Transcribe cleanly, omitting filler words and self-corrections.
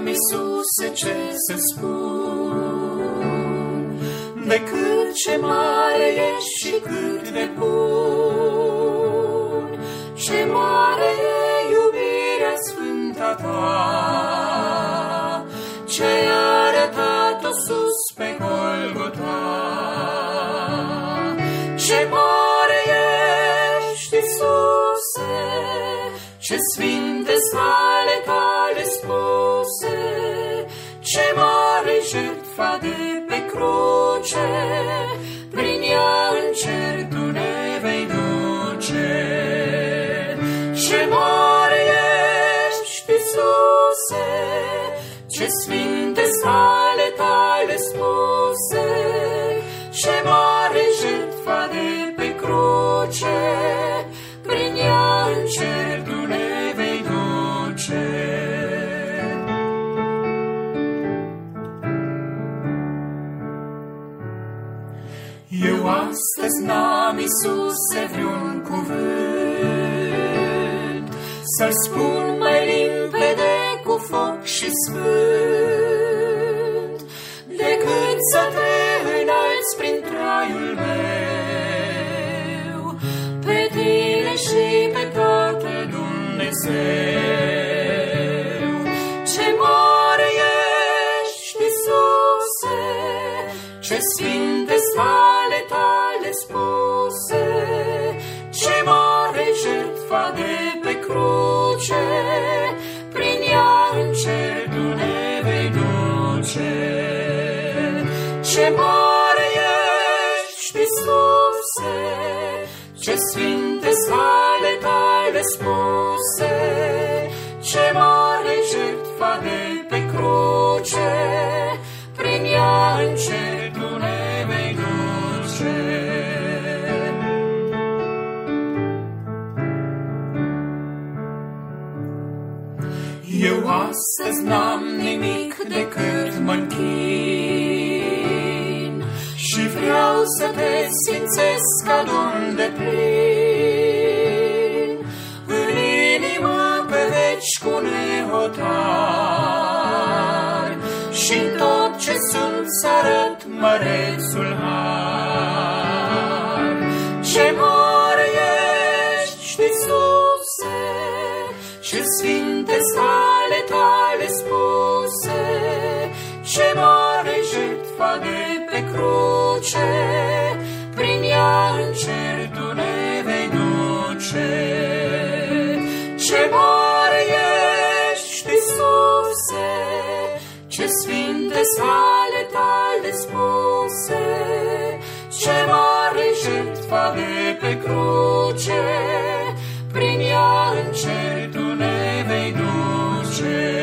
Iisuse, ce să spun, decât ce mare ești și cât de bun. Ce mare e iubirea sfânta ta, ce-ai arătat-o sus pe Golgota. Ce mare ești, Iisuse, ce sfinte ale tale spuse, ce mare jertfa de pe cruce, prin ea în cer tu ne vei duce. Ce mare ești, Iisuse, ce sfinte ale tale spuse, ce mare jertfa de pe cruce, prin ea în cer tu ne vei duce. Eu astăzi n-am, Iisuse, vreun cuvânt să-l spun mai limpede cu foc și sfânt, decât să te înalți prin traiul meu, pe tine și pe Tatăl Dumnezeu. Ce mare ești, Iisuse, ce sfinte ale tale spuse, ce mare jertfa de pe cruce, prin ea în cer tu ne vei duce. Ce mare ești, Iisuse, ce sfinte ale tale spuse, ce mare jertfa de pe cruce, prin ea în cer tu ne vei duce. Eu astăzi n-am nimic decât mă închin și vreau să te simțesc ca Domn deplin, în inimă pe veci cu nehotar, și în tot ce sunt să arăt mărețul har. Ce mare ești, Iisuse, ce sfinte ale tale spuse, ce mare jertfa de pe cruce, prin ea în cer tu ne vei duce. Ce mare ești, Iisuse, ce sfinte ale tale spuse, ce mare jertfa de pe cruce, prin ea în cer tu ne vei duce.